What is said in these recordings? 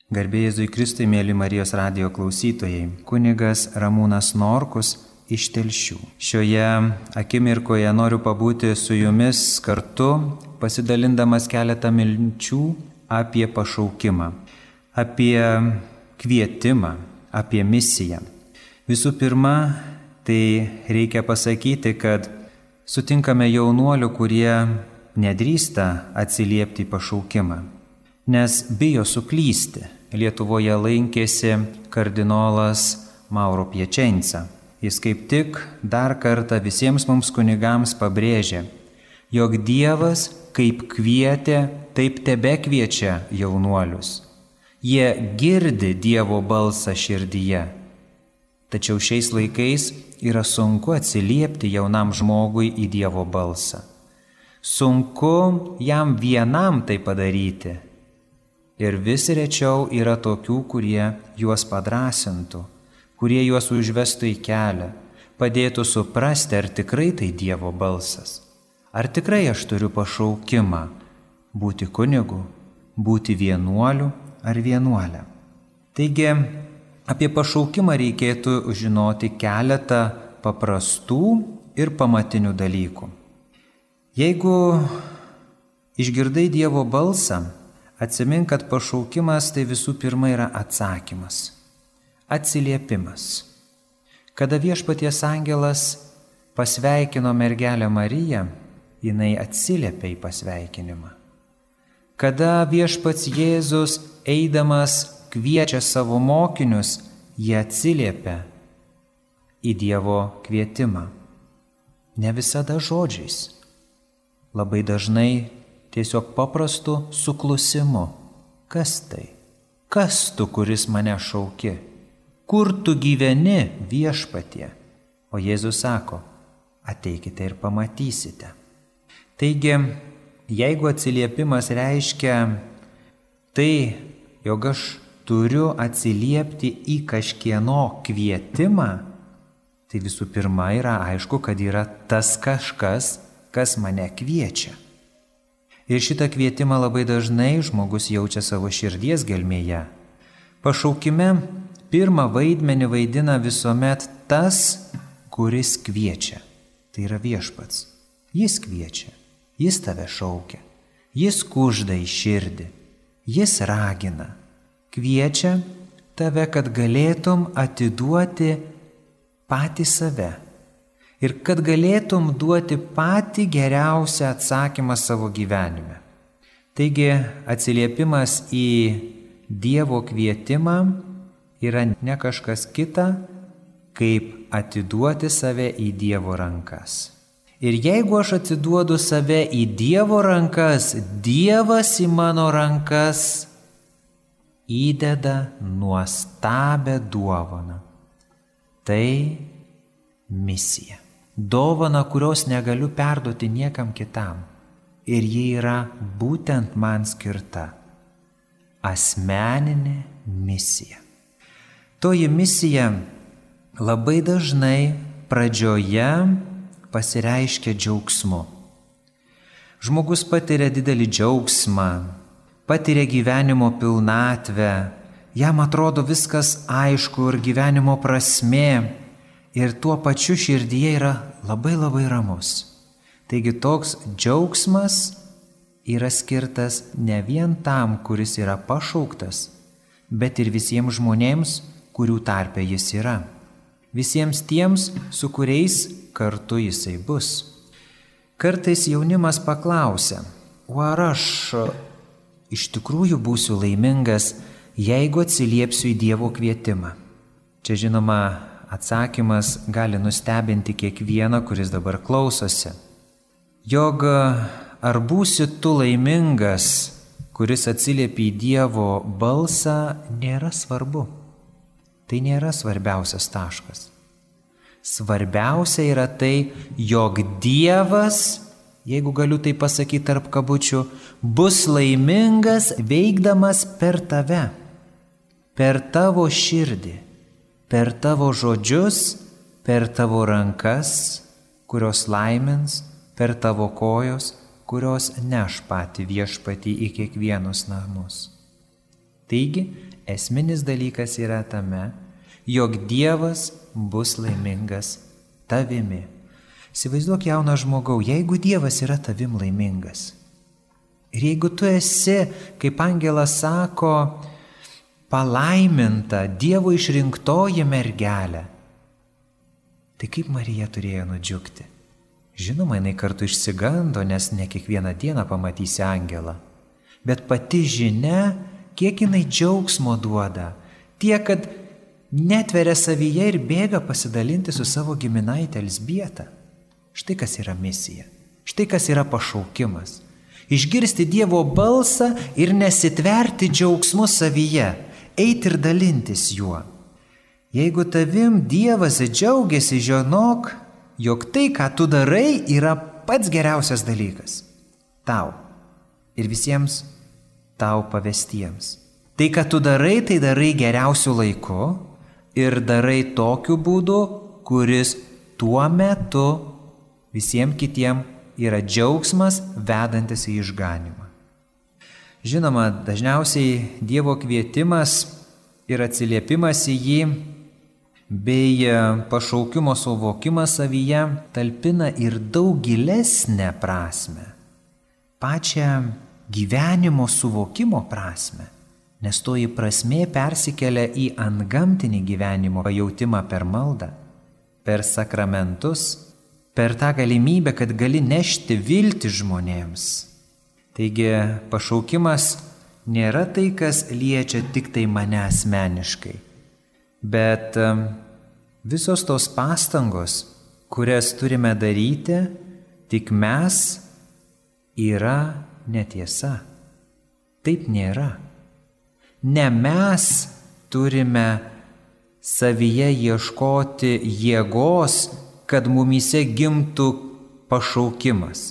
Garbė Jėzui Kristui, mėly Marijos radijo klausytojai, kunigas Ramūnas Norkus iš Telšių. Šioje akimirkoje noriu pabūti su jumis kartu, pasidalindamas keletą minčių apie pašaukimą, apie kvietimą, apie misiją. Visų pirma, tai reikia pasakyti, kad sutinkame jaunuolių, kurie nedrįsta atsiliepti į pašaukimą, nes bijo suklysti. Lietuvoje lankėsi kardinolas Mauro Piacenza. Jis kaip tik dar kartą visiems mums kunigams pabrėžė, jog Dievas kaip kvietė, taip tebekviečia jaunuolius. Jie girdi Dievo balsą širdyje. Tačiau šiais laikais yra sunku atsiliepti jaunam žmogui į Dievo balsą. Sunku jam vienam tai padaryti. Ir vis rečiau yra tokių, kurie juos padrąsintų, kurie juos užvestų į kelią, padėtų suprasti, ar tikrai tai Dievo balsas. Ar tikrai aš turiu pašaukimą būti kunigu, būti vienuoliu ar vienuolė. Taigi, apie pašaukimą reikėtų žinoti keletą paprastų ir pamatinių dalykų. Jeigu išgirdai Dievo balsą, atsimink, kad pašaukimas tai visų pirma yra atsakymas, atsiliepimas. Kada Viešpaties angelas pasveikino mergelę Mariją, jinai atsiliepė į pasveikinimą. Kada Viešpats Jėzus eidamas kviečia savo mokinius, jie atsiliepia į Dievo kvietimą. Ne visada žodžiais, labai dažnai tiesiog paprastu suklusimu. Kas tai? Kas tu, kuris mane šauki? Kur tu gyveni, Viešpatie? O Jėzus sako, ateikite ir pamatysite. Taigi, jeigu atsiliepimas reiškia tai, jog aš turiu atsiliepti į kažkieno kvietimą, tai visų pirma yra aišku, kad yra tas kažkas, kas mane kviečia. Ir šitą kvietimą labai dažnai žmogus jaučia savo širdies gelmėje. Pašaukime pirmą vaidmenį vaidina visuomet tas, kuris kviečia. Tai yra Viešpats. Jis kviečia, jis tave šaukia, jis kužda į širdį, jis ragina. Kviečia tave, kad galėtum atiduoti patį save. Ir kad galėtum duoti patį geriausią atsakymą savo gyvenime. Taigi atsiliepimas į Dievo kvietimą yra ne kažkas kita, kaip atiduoti save į Dievo rankas. Ir jeigu aš atiduodu save į Dievo rankas, Dievas į mano rankas įdeda nuostabią dovaną. Tai misija. Dovana, kurios negaliu perduoti niekam kitam. Ir ji yra būtent man skirta. Asmeninė misija. Toji misija labai dažnai pradžioje pasireiškia džiaugsmu. Žmogus patiria didelį džiaugsmą, patiria gyvenimo pilnatvę, jam atrodo viskas aišku ir gyvenimo prasmė. Ir tuo pačiu širdyje yra labai ramus. Taigi toks džiaugsmas yra skirtas ne vien tam, kuris yra pašauktas, bet ir visiems žmonėms, kurių tarpe jis yra. Visiems tiems, su kuriais kartu jisai bus. Kartais jaunimas paklausia, o ar aš iš tikrųjų būsiu laimingas, jeigu atsiliepsiu į Dievo kvietimą? Čia žinoma, atsakymas gali nustebinti kiekvieną, kuris dabar klausosi. Jog ar būsi tu laimingas, kuris atsiliepia į Dievo balsą, nėra svarbu. Tai nėra svarbiausias taškas. Svarbiausia yra tai, jog Dievas, jeigu galiu tai pasakyti tarp kabučių, bus laimingas veikdamas per tave, per tavo širdį, per tavo žodžius, per tavo rankas, kurios laimins, per tavo kojos, kurios neš patį Viešpatį į kiekvienus namus. Taigi, esminis dalykas yra tame, jog Dievas bus laimingas tavimi. Įsivaizduok, jaunas žmogau, jeigu Dievas yra tavim laimingas ir jeigu tu esi, kaip angelas sako, palaiminta Dievo išrinktoji mergelė, tai kaip Marija turėjo nudžiugti? Žinoma, jinai kartu išsigando, nes ne kiekvieną dieną pamatysi angelą. Bet pati žinia, kiek jinai džiaugsmo duoda, tiek, kad netveria savyje ir bėga pasidalinti su savo giminaitė Elzbieta. Štai kas yra misija, štai kas yra pašaukimas. Išgirsti Dievo balsą ir nesitverti džiaugsmu savyje, eiti ir dalintis juo. Jeigu tavim Dievas džiaugiasi, žinok, jog tai, ką tu darai, yra pats geriausias dalykas. Tau ir visiems tau pavestiems. Tai, ką tu darai, tai darai geriausiu laiku ir darai tokiu būdu, kuris tuo metu visiems kitiem yra džiaugsmas vedantis į išganymą. Žinoma, dažniausiai Dievo kvietimas ir atsiliepimas į jį bei pašaukimo suvokimas savyje talpina ir daug gilesnę prasmę, pačią gyvenimo suvokimo prasmę, nes toji prasmė persikelia į antgamtinį gyvenimo pajautimą per maldą, per sakramentus, per tą galimybę, kad gali nešti viltį žmonėms. Taigi pašaukimas nėra tai, kas liečia tik tai mane asmeniškai, bet visos tos pastangos, kurias turime daryti, tik mes, yra netiesa. Taip nėra. Ne mes turime savyje ieškoti jėgos, kad mumyse gimtų pašaukimas.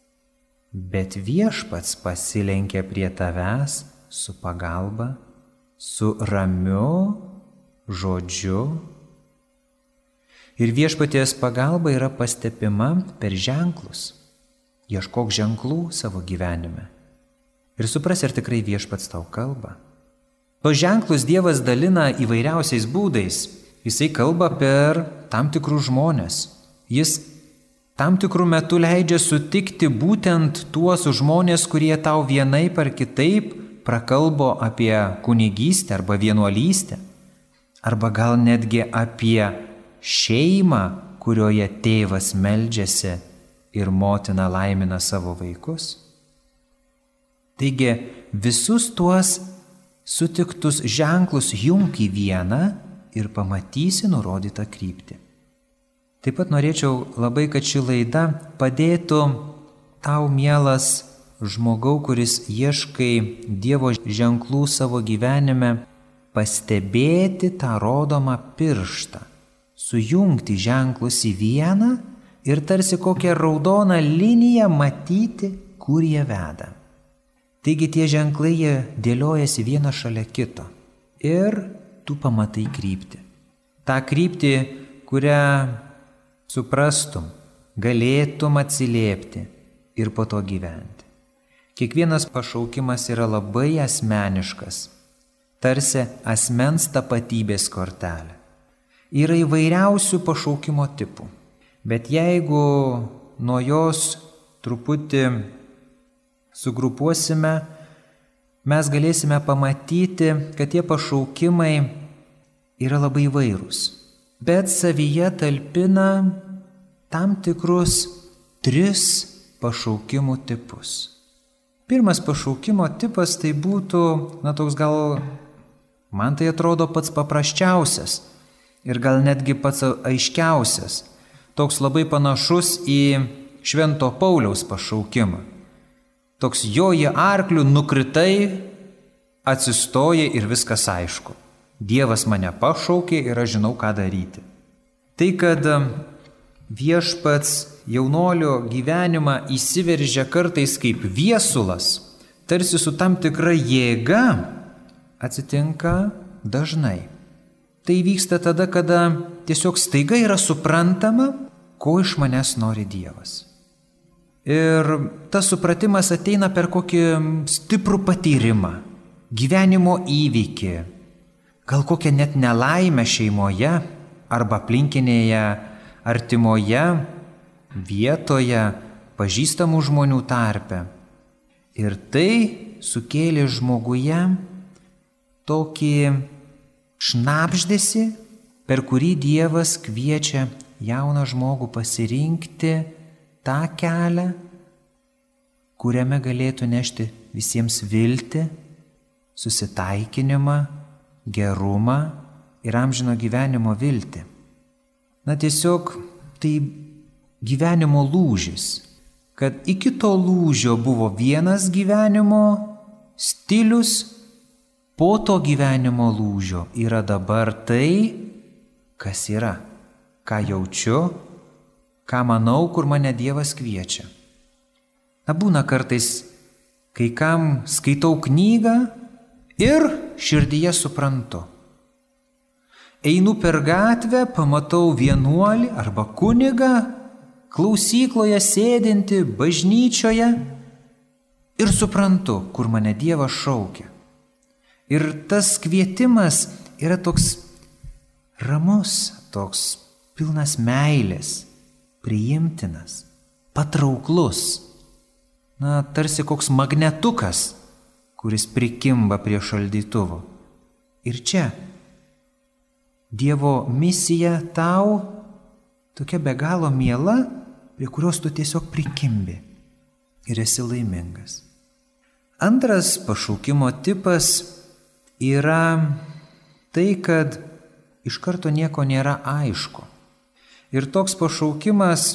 Bet Viešpats pasilenkia prie tavęs su pagalba, su ramiu žodžiu. Ir Viešpaties pagalba yra pastebima per ženklus. Ieškok ženklų savo gyvenime. Ir supras, ar tikrai Viešpats tau kalba. Tos ženklus Dievas dalina įvairiausiais būdais. Jisai kalba per tam tikrus žmonės. Jis tam tikrų metų leidžia sutikti būtent tuos žmonės, kurie tau vienaip ar kitaip prakalbo apie kunigystę arba vienuolystę. Arba gal netgi apie šeimą, kurioje tėvas meldžiasi ir motina laimina savo vaikus. Taigi visus tuos sutiktus ženklus junk į vieną ir pamatysi nurodytą kryptį. Taip pat norėčiau labai, kad ši laida padėtų tau, mielas žmogau, kuris ieškai Dievo ženklų savo gyvenime, pastebėti tą rodomą pirštą, sujungti ženklus į vieną ir tarsi kokią raudoną liniją matyti, kur jie veda. Taigi tie ženklai jie dėliojasi vieną šalia kito ir tu pamatai kryptį. Ta kryptį, kurią suprastum, galėtum atsiliepti ir po to gyventi. Kiekvienas pašaukimas yra labai asmeniškas, tarsi asmens tapatybės kortelė. Yra įvairiausių pašaukimo tipų, bet jeigu nuo jos truputį sugrupuosime, mes galėsime pamatyti, kad tie pašaukimai yra labai įvairūs, bet savyje talpina tam tikrus 3 pašaukimų tipus. Pirmas pašaukimo tipas tai būtų, toks gal, man tai atrodo pats paprasčiausias ir gal netgi pats aiškiausias, toks labai panašus į Švento Pauliaus pašaukimą. Toks joji arkliu, nukritai, atsistoji ir viskas aišku. Dievas mane pašaukė ir aš žinau, ką daryti. Tai, kad Viešpats jaunolio gyvenimą įsiveržia kartais kaip viesulas, tarsi su tam tikra jėga, atsitinka dažnai. Tai vyksta tada, kada tiesiog staiga yra suprantama, ko iš manęs nori Dievas. Ir tas supratimas ateina per kokį stiprų patyrimą. gyvenimo įvykį, gal kokią net nelaimę šeimoje arba aplinkinėje, artimoje vietoje, pažįstamų žmonių tarpe. Ir tai sukėlė žmoguje tokį šnabždesį, per kurį Dievas kviečia jauną žmogų pasirinkti tą kelią, kuriame galėtų nešti visiems viltį, susitaikinimą, gerumą ir amžino gyvenimo viltį. Tiesiog tai gyvenimo lūžis, kad iki to lūžio buvo vienas gyvenimo stilius, po to gyvenimo lūžio yra dabar tai, kas yra, ką jaučiu, ką manau, kur mane Dievas kviečia. Būna kartais, kai kam skaitau knygą ir širdyje suprantu. Einu per gatvę, pamatau vienuolį arba kunigą, klausykloje sėdinti, bažnyčioje ir suprantu, kur mane Dievas šaukia. Ir tas kvietimas yra toks ramus, toks pilnas meilės, priimtinas, patrauklus. Tarsi koks magnetukas, kuris prikimba prie šaldytuvo. Ir čia Dievo misija tau tokia be galo miela, prie kurios tu tiesiog prikimbi ir esi laimingas. Antras pašaukimo tipas yra tai, kad iš karto nieko nėra aišku. Ir toks pašaukimas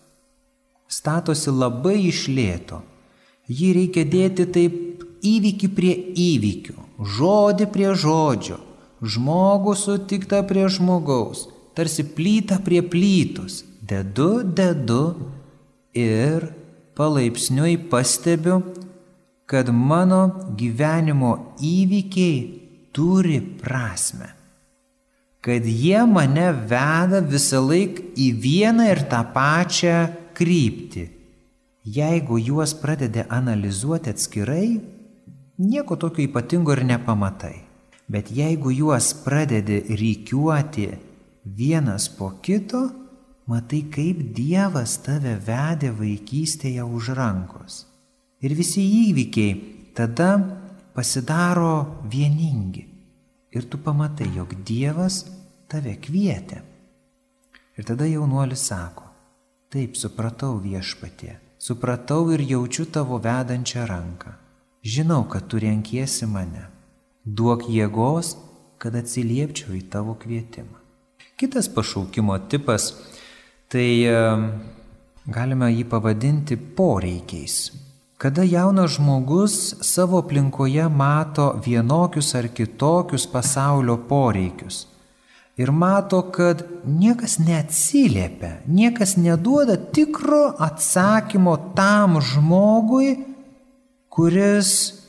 statosi labai iš lėto. Jį reikia dėti taip įvykį prie įvykių, žodį prie žodžio, žmogų sutiktą prie žmogaus, tarsi plytą prie plytos. Dedu ir palaipsniui pastebiu, kad mano gyvenimo įvykiai turi prasmę. Kad jie mane veda visą laiką į vieną ir tą pačią kryptį. Jeigu juos pradedi analizuoti atskirai, nieko tokio ypatingo ir nepamatai. Bet jeigu juos pradedi rikiuoti vienas po kito, matai, kaip Dievas tave vedė vaikystėje už rankos. Ir visi įvykiai tada pasidaro vieningi. Ir tu pamatai, jog Dievas tave kvietė. Ir tada jaunuolis sako, taip, supratau Viešpatie, supratau ir jaučiu tavo vedančią ranką. Žinau, kad tu renkiesi mane. Duok jėgos, kad atsiliepčiau į tavo kvietimą. Kitas pašaukimo tipas, tai galime jį pavadinti poreikiais. Kada jaunas žmogus savo aplinkoje mato vienokius ar kitokius pasaulio poreikius ir mato, kad niekas neatsiliepia, niekas neduoda tikro atsakymo tam žmogui, kuris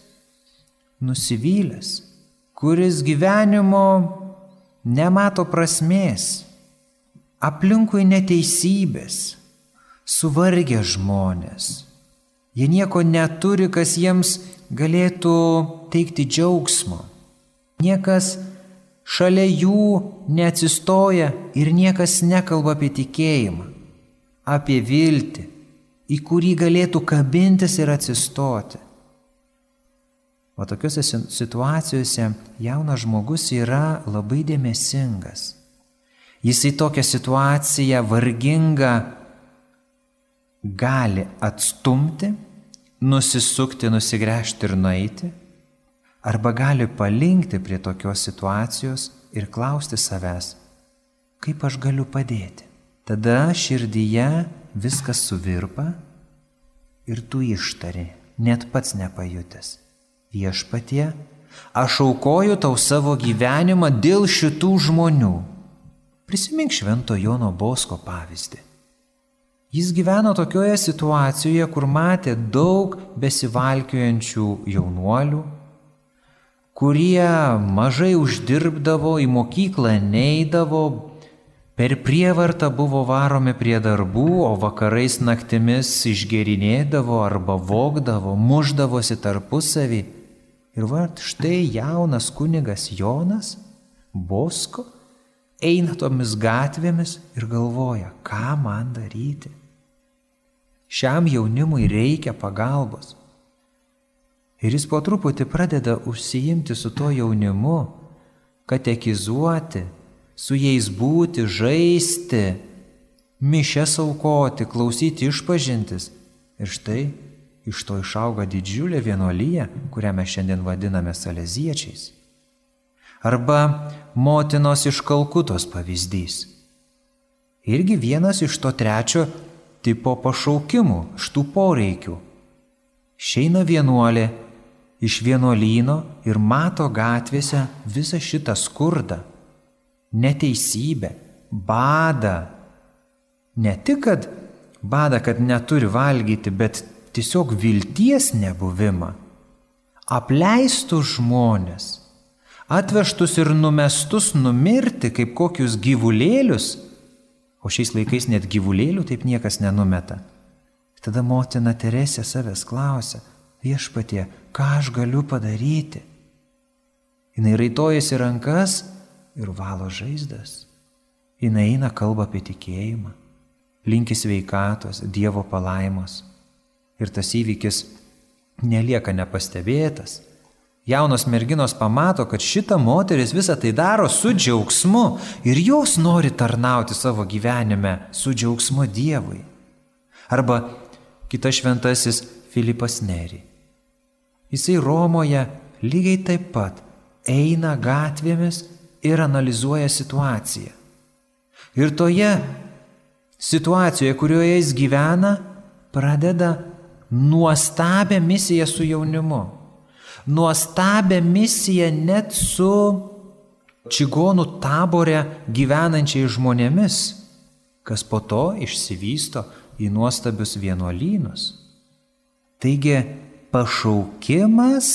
nusivylęs, kuris gyvenimo nemato prasmės, aplinkui neteisybės, suvargę žmonės. Jie nieko neturi, kas jiems galėtų teikti džiaugsmo. Niekas šalia jų neatsistoja ir niekas nekalba apie tikėjimą, apie viltį, į kurį galėtų kabintis ir atsistoti. O tokiuose situacijose jaunas žmogus yra labai dėmesingas. Jis į tokią situaciją vargingą gali atstumti, nusisukti, nusigręžti ir nueiti, arba gali palinkti prie tokios situacijos ir klausti savęs, kaip aš galiu padėti. Tada širdyje viskas suvirpa ir tu ištari, net pats nepajutęs. Viešpatie, aš aukoju tau savo gyvenimą dėl šitų žmonių. Prisimink Švento Jono Bosko pavyzdį. Jis gyveno tokioje situacijoje, kur matė daug besivalkiojančių jaunuolių, kurie mažai uždirbdavo, į mokyklą neidavo, per prievartą buvo varomi prie darbų, o vakarais naktimis išgėrinėdavo arba vogdavo, mušdavosi tarpusavį. Ir štai jaunas kunigas Jonas Bosko eina tomis gatvėmis ir galvoja, ką man daryti. Šiam jaunimui reikia pagalbos. Ir jis po truputį pradeda užsiimti su to jaunimu, katekizuoti, su jais būti, žaisti, mišias aukoti, klausyti išpažintis. Ir štai iš to išauga didžiulė vienuolija, kurią mes šiandien vadiname saleziečiais. Arba motinos iš Kalkutos pavyzdys. Irgi vienas iš to trečio tipo pašaukimų, štų poreikių. Šeina vienuolė iš vienuolyno ir mato gatvėse visą šitą skurdą, neteisybę, badą. Ne tik, kad badą, kad neturi valgyti, bet tiesiog vilties nebuvimą. Apleistus žmonės, atvežtus ir numestus numirti kaip kokius gyvulėlius, o šiais laikais net gyvulėlių taip niekas nenumeta. Tada motina Teresė savęs klausia, Viešpatie, ką aš galiu padaryti? Jinai raitojasi rankas ir valo žaizdas. Jinai eina kalba apie tikėjimą, linki sveikatos, Dievo palaimos. Ir tas įvykis nelieka nepastebėtas. Jaunos merginos pamato, kad šita moteris visą tai daro su džiaugsmu ir jos nori tarnauti savo gyvenime su džiaugsmu Dievui. Arba kitas šventasis Filipas Neri. Jisai Romoje lygiai taip pat eina gatvėmis ir analizuoja situaciją. Ir toje situacijoje, kurioje jis gyvena, pradeda nuostabią misiją su jaunimu. Nuostabią misiją net su čigonų tabore gyvenančiais žmonėmis, kas po to išsivysto į nuostabius vienuolynus. Taigi pašaukimas,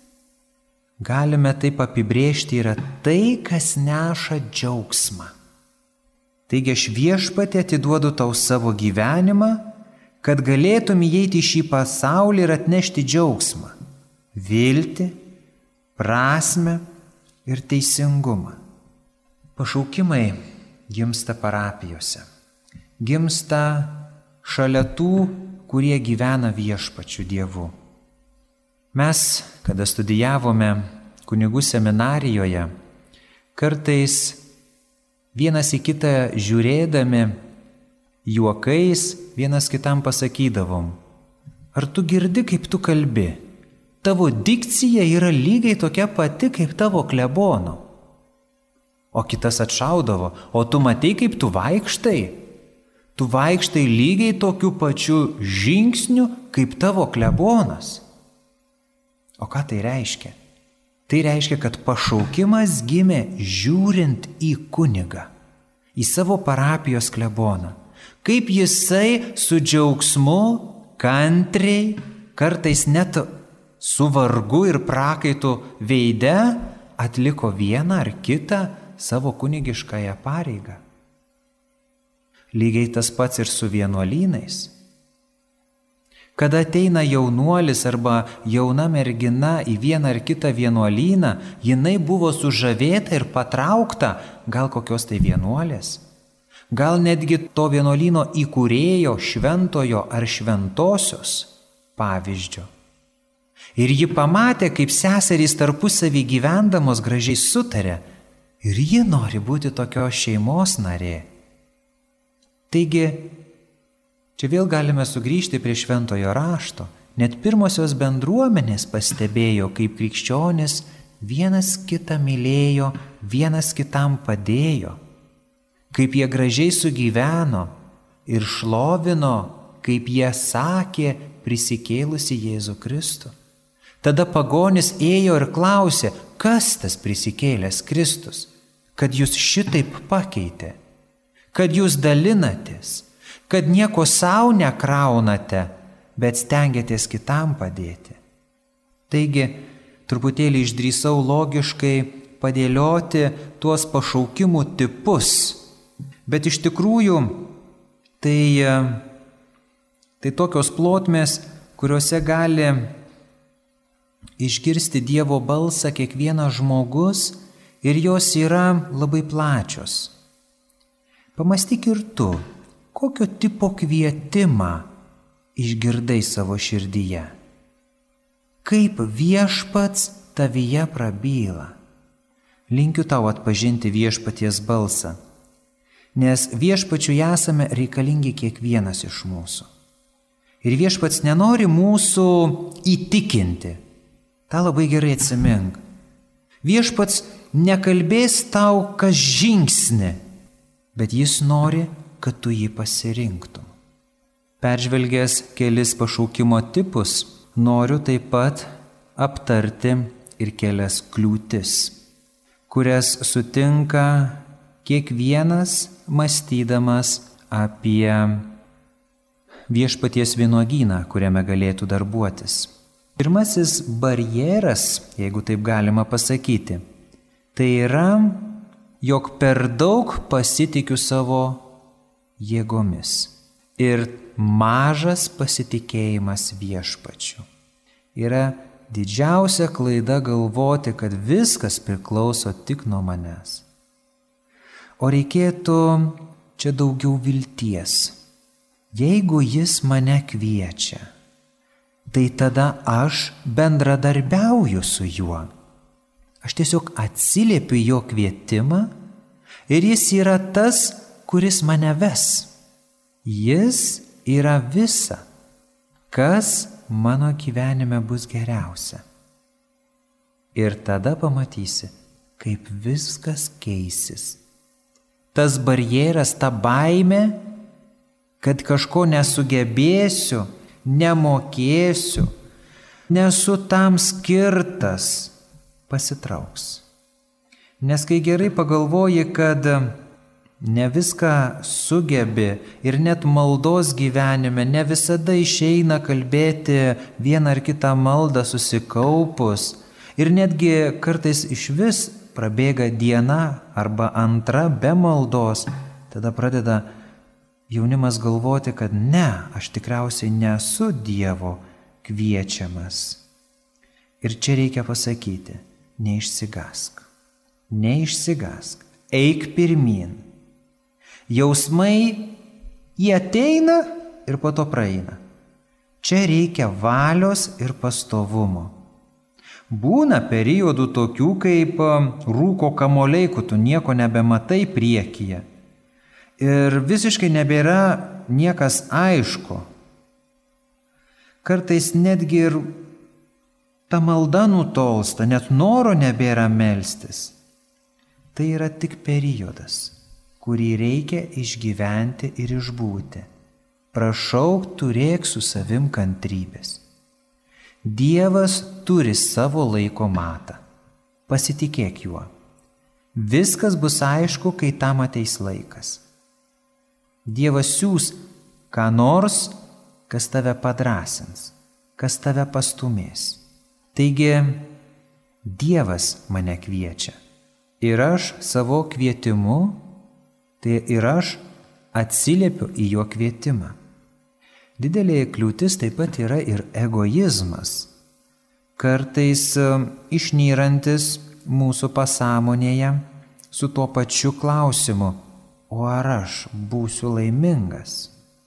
galime taip apibrėžti, yra tai, kas neša džiaugsmą. Taigi aš Viešpatie atiduodu tau savo gyvenimą, kad galėtum įeiti į šį pasaulį ir atnešti džiaugsmą, viltį, prasmę ir teisingumą. Pašaukimai gimsta parapijose, gimsta šalia tų, kurie gyvena Viešpačiu Dievu. Mes, kada studijavome kunigų seminarijoje, kartais vienas į kitą žiūrėdami, juokais vienas kitam pasakydavom, ar tu girdi, kaip tu kalbi? Tavo dikcija yra lygiai tokia pati, kaip tavo klebono. O kitas atšaudavo, o tu matei, kaip tu vaikštai? Tu vaikštai lygiai tokiu pačiu žingsniu, kaip tavo klebonas. O ką tai reiškia? Tai reiškia, kad pašaukimas gimė žiūrint į kunigą, į savo parapijos kleboną. Kaip jisai su džiaugsmu, kantriai, kartais net su vargu ir prakaitu veide atliko vieną ar kitą savo kunigiškąją pareigą. Lygiai tas pats ir su vienuolynais. Kada ateina jaunuolis arba jauna mergina į vieną ar kitą vienuolyną, jinai buvo sužavėta ir patraukta gal kokios tai vienuolės, gal netgi to vienuolyno įkūrėjo, šventojo ar šventosios pavyzdžio. Ir ji pamatė, kaip seserys tarpusavį gyvendamos gražiai sutarė ir ji nori būti tokios šeimos narė. Taigi, čia vėl galime sugrįžti prie šventojo rašto. Net pirmosios bendruomenės pastebėjo, kaip krikščionys vienas kitą mylėjo, vienas kitam padėjo, kaip jie gražiai sugyveno ir šlovino, kaip jie sakė prisikėlusi Jėzų Kristų. Tada pagonis ėjo ir klausė, kas tas prisikėlęs Kristus, kad jūs šitaip pakeitė, kad jūs dalinatės, kad nieko savo nekraunate, bet stengiatės kitam padėti. Taigi, truputėlį išdrįsau logiškai padėlioti tuos pašaukimų tipus, bet iš tikrųjų tai tokios plotmės, kuriuose gali išgirsti Dievo balsą kiekvienas žmogus ir jos yra labai plačios. Pamąstyk ir tu, kokio tipo kvietimą išgirdai savo širdyje. Kaip Viešpats tavyje prabyla. Linkiu tau atpažinti Viešpaties balsą, nes Viešpačiui esame reikalingi kiekvienas iš mūsų. Ir Viešpats nenori mūsų įtikinti. Ta labai gerai atsimink. Viešpats nekalbės tau kas žingsnį, bet jis nori, kad tu jį pasirinktum. Peržvelgęs kelis pašaukimo tipus, noriu taip pat aptarti ir kelias kliūtis, kurias sutinka kiekvienas mąstydamas apie Viešpaties vynuogyną, kuriame galėtų darbuotis. Pirmasis barjeras, jeigu taip galima pasakyti, tai yra, jog per daug pasitikiu savo jėgomis ir mažas pasitikėjimas Viešpačiu. Yra didžiausia klaida galvoti, kad viskas priklauso tik nuo manęs. O reikėtų čia daugiau vilties. Jeigu jis mane kviečia, tai tada aš bendradarbiauju su juo. Aš tiesiog atsiliepiu jo kvietimą ir jis yra tas, kuris mane ves. Jis yra visa, kas mano gyvenime bus geriausia. Ir tada pamatysi, kaip viskas keisis. Tas barjeras, ta baimė, kad kažko nesugebėsiu, nemokėsiu, nesu tam skirtas, pasitrauks. Nes kai gerai pagalvoji, kad ne viską sugebi ir net maldos gyvenime ne visada išeina kalbėti vieną ar kitą maldą susikaupus ir netgi kartais išvis prabėga diena arba antra be maldos, tada pradeda jaunimas galvoti, kad ne, aš tikriausiai nesu Dievo kviečiamas. Ir čia reikia pasakyti, neišsigąsk, eik pirmyn. Jausmai, jie ateina ir po to praeina. Čia reikia valios ir pastovumo. Būna periodų tokių kaip rūko kamuoliai, kur tu nieko nebematai priekyje. Ir visiškai nebėra niekas aišku. Kartais netgi ir ta malda nutolsta, net noro nebėra melstis. Tai yra tik periodas, kurį reikia išgyventi ir išbūti. Prašauk, turėk su savim kantrybės. Dievas turi savo laiko matą. Pasitikėk juo. Viskas bus aišku, kai tam ateis laikas. Dievas siūs ką nors, kas tave padrąsins, kas tave pastumės. Taigi, Dievas mane kviečia. Ir aš savo kvietimu, tai ir aš atsiliepiu į jo kvietimą. Didelė kliūtis taip pat yra ir egoizmas, kartais išnyrantis mūsų pasąmonėje su tuo pačiu klausimu, o ar aš būsiu laimingas?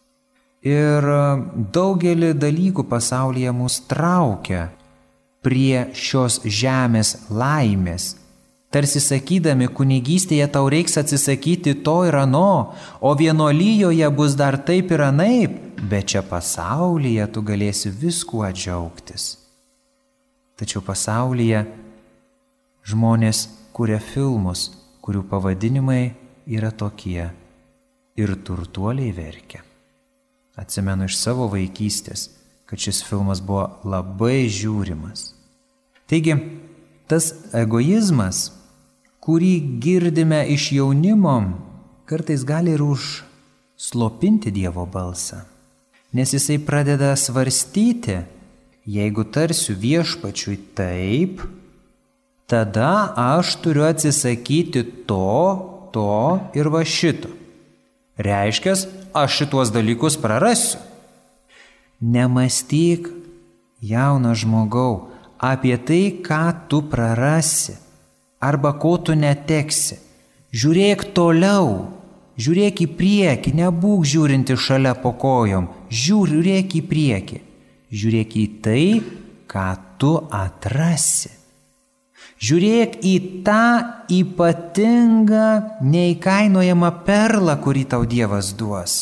Ir daugelį dalykų pasaulyje mus traukia prie šios žemės laimės, tarsi sakydami, kunigystėje tau reiks atsisakyti to ir ano, o vienuolijoje bus dar taip ir anaip, bet čia pasaulyje tu galėsi viskuo džiaugtis. Tačiau pasaulyje žmonės kuria filmus, kurių pavadinimai yra tokie: ir turtuoliai verkia. Atsimenu iš savo vaikystės, kad šis filmas buvo labai žiūrimas. Taigi, tas egoizmas, kurį girdime iš jaunimo, kartais gali ir užslopinti Dievo balsą. Nes jisai pradeda svarstyti, jeigu tarsiu Viešpačiui taip, tada aš turiu atsisakyti to ir va šito. Reiškias, aš šituos dalykus prarasiu. Nemąstyk, jaunas žmogau, apie tai, ką tu prarasi arba ko tu neteksi. Žiūrėk toliau, žiūrėk į priekį, nebūk žiūrinti šalia po kojom, žiūrėk į priekį, žiūrėk į tai, ką tu atrasi. Žiūrėk į tą ypatingą, neįkainojamą perlą, kurį tau Dievas duos.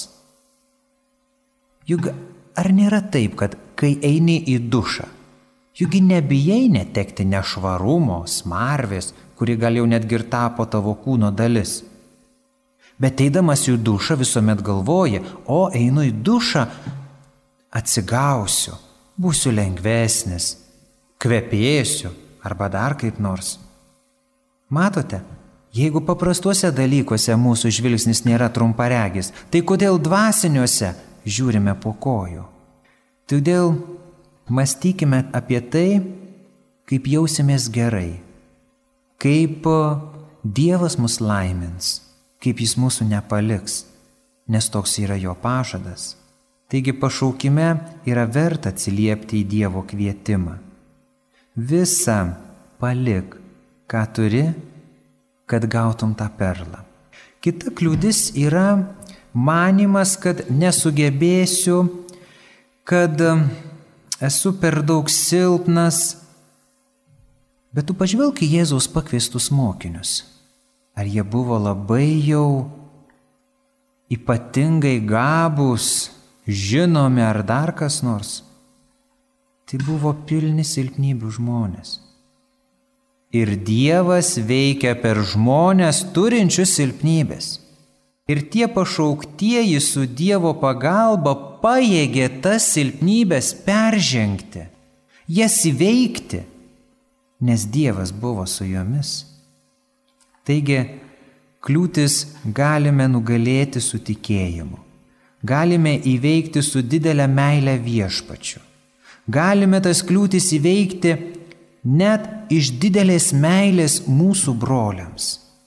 Juk ar nėra taip, kad kai eini į dušą, jugi nebijai netekti nešvarumo, smarvės, kuri gal jau netgi ir tapo tavo kūno dalis. Bet eidamas į dušą visuomet galvoji, o einu į dušą, atsigausiu, būsiu lengvesnis, kvepėsiu arba dar kaip nors. Matote, jeigu paprastuose dalykuose mūsų žvilgsnis nėra trumparegis, tai kodėl dvasiniuose žiūrime po kojų? Todėl mąstykime apie tai, kaip jausimės gerai, kaip Dievas mus laimins, kaip Jis mūsų nepaliks, nes toks yra Jo pažadas. Taigi pašaukime yra verta atsiliepti į Dievo kvietimą. Visa palik, ką turi, kad gautum tą perlą. Kita kliūtis yra manimas, kad nesugebėsiu, kad esu per daug silpnas. Bet tu pažvelk į Jėzaus pakviestus mokinius. Ar jie buvo labai jau ypatingai gabūs, žinomi ar dar kas nors? Tai buvo pilni silpnybių žmonės. Ir Dievas veikia per žmonės turinčius silpnybės. Ir tie pašauktieji su Dievo pagalba pajėgė tas silpnybės peržengti, jas įveikti, nes Dievas buvo su jomis. Taigi, kliūtis galime nugalėti su tikėjimu. Galime įveikti su didelė meile Viešpačiu. Galime tas kliūtis įveikti net iš didelės meilės mūsų broliams.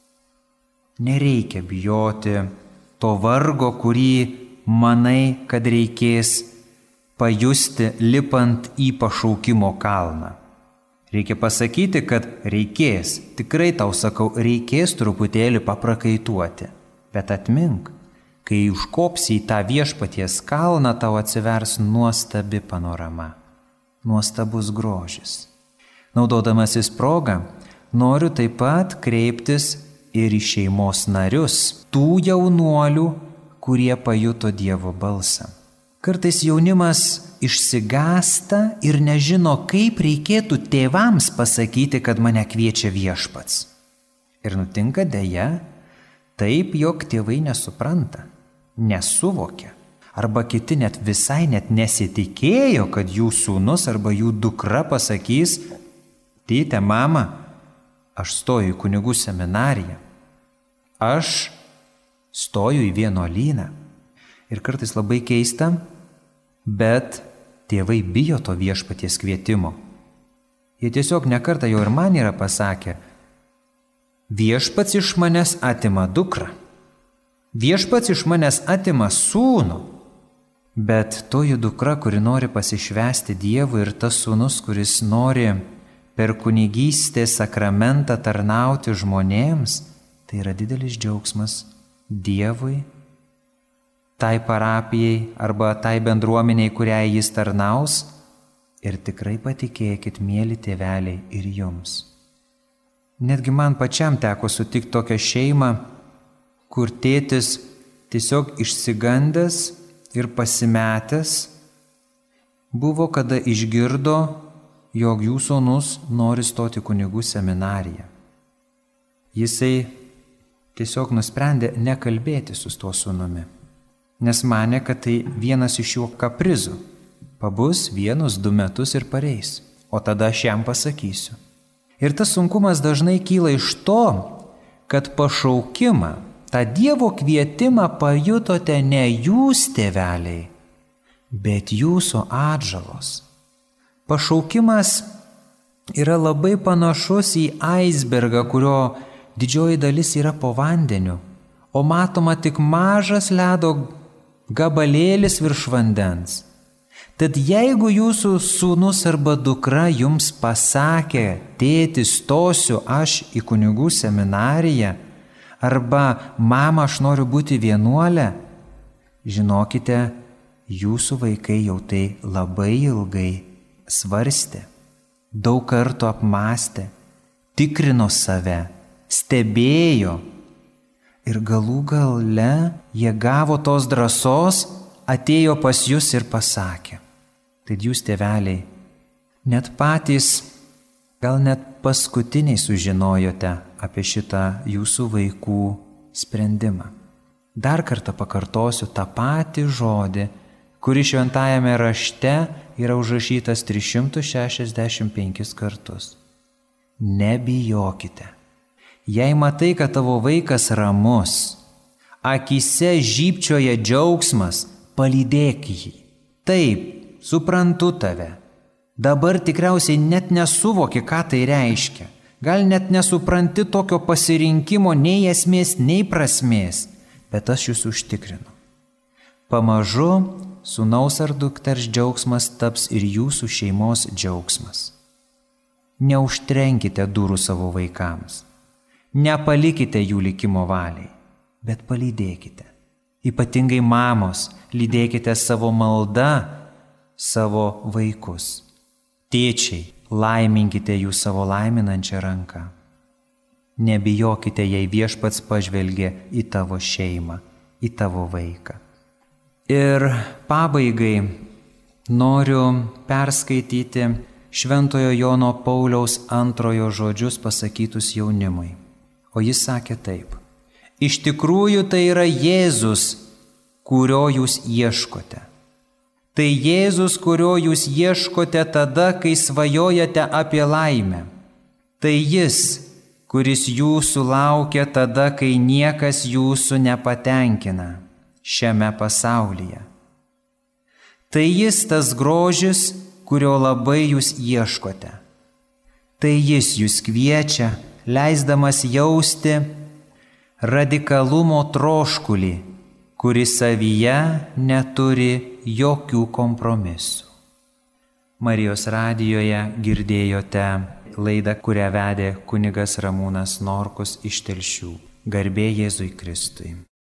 Nereikia bijoti to vargo, kurį manai, kad reikės pajusti lipant į pašaukimo kalną. Reikia pasakyti, kad reikės, tikrai tau sakau, reikės truputėlį paprakaituoti. Bet atmink, kai užkopsi į tą Viešpaties kalną, tau atsivers nuostabi panorama, nuostabus grožis. Naudodamasis progą, noriu taip pat kreiptis ir į šeimos narius, tų jaunuolių, kurie pajuto Dievo balsą. Kartais jaunimas išsigąsta ir nežino, kaip reikėtų tėvams pasakyti, kad mane kviečia Viešpats. Ir nutinka deja taip, jog tėvai nesupranta, nesuvokia. Arba kiti net visai nesitikėjo, kad jų sūnus arba jų dukra pasakys: tėte, mama, aš stoju į kunigų seminariją, aš stoju į vienuolyną. Ir kartais labai keista, bet tėvai bijo to Viešpaties kvietimo. Jie tiesiog nekartą jau ir man yra pasakę: Viešpats iš manęs atima dukrą, Viešpats iš manęs atima sūnų. Bet toji dukra, kuri nori pasišvęsti Dievui, ir tas sūnus, kuris nori per kunigystės sakramentą tarnauti žmonėms, tai yra didelis džiaugsmas Dievui, tai parapijai arba tai bendruomeniai, kuriai jis tarnaus. Ir tikrai patikėkit, mėly tėveliai, ir jums. Netgi man pačiam teko sutikti tokią šeimą, kur tėtis tiesiog išsigandęs ir pasimetęs buvo, kada išgirdo, jog jų sūnus nori stoti kunigų seminariją. Jisai tiesiog nusprendė nekalbėti su tuo sūnumi, nes manė, kad tai vienas iš jo kaprizų. Pabus 1-2 metus ir pareis, o tada aš jam pasakysiu. Ir tas sunkumas dažnai kyla iš to, kad pašaukimą, tą Dievo kvietimą pajutote ne jūs, tėveliai, bet jūsų atžalos. Pašaukimas yra labai panašus į aisbergą, kurio didžioji dalis yra po vandeniu, o matoma tik mažas ledo gabalėlis virš vandens. Tad jeigu jūsų sūnus arba dukra jums pasakė, tėti, stosiu aš į kunigų seminariją, arba mama, aš noriu būti vienuolė, žinokite, jūsų vaikai jau tai labai ilgai svarstė, daug kartų apmąstė, tikrino save, stebėjo ir galų gale jie gavo tos drąsos, atėjo pas jūs ir pasakė. Tad jūs, tėveliai, net patys, gal net paskutiniai sužinojote apie šitą jūsų vaikų sprendimą. Dar kartą pakartosiu tą patį žodį, kuris šventajame rašte yra užrašytas 365 kartus. Nebijokite. Jei matai, kad tavo vaikas ramus, akyse žybčioja džiaugsmas, palydėk jį. Taip, suprantu tave. Dabar tikriausiai net nesuvoki, ką tai reiškia. Gal net nesupranti tokio pasirinkimo nei esmės, nei prasmės, bet aš jūs užtikrinu. Pamažu sūnaus ar dukters džiaugsmas taps ir jūsų šeimos džiaugsmas. Neužtrenkite durų savo vaikams. Nepalikite jų likimo valiai, bet palydėkite. Ypatingai mamos, lydėkite savo maldą savo vaikus. Tėčiai, laiminkite jų savo laiminančią ranką. Nebijokite, jei Viešpats pažvelgia į tavo šeimą, į tavo vaiką. Ir pabaigai noriu perskaityti Šventojo Jono Pauliaus II žodžius pasakytus jaunimui. O jis sakė taip: iš tikrųjų tai yra Jėzus, kurio jūs ieškote. Tai Jėzus, kurio jūs ieškote tada, kai svajojate apie laimę. Tai Jis, kuris jūsų laukia tada, kai niekas jūsų nepatenkina šiame pasaulyje. Tai Jis tas grožis, kurio labai jūs ieškote. Tai Jis jūs kviečia, leisdamas jausti radikalumo troškulį, kuris savyje neturi jokių kompromisų. Marijos radijoje girdėjote laidą, kurią vedė kunigas Ramūnas Norkus iš Telšių. Garbė Jėzui Kristui.